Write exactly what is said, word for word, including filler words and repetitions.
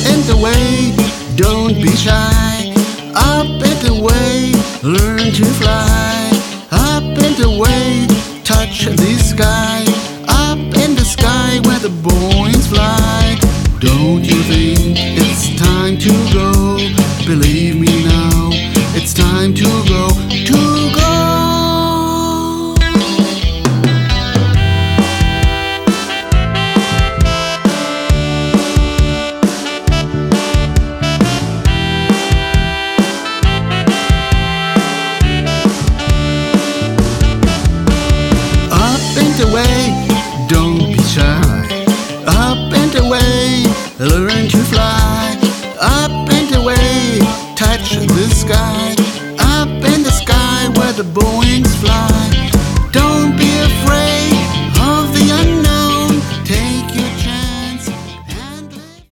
and away, don't be shy. Up and away, learn to fly. Up and away, touch the sky. Up in the sky where the boys fly. Don't you think it's time to go? Believe me now, it's time to go, to go. Up and away, don't be shy. Up and away, learn to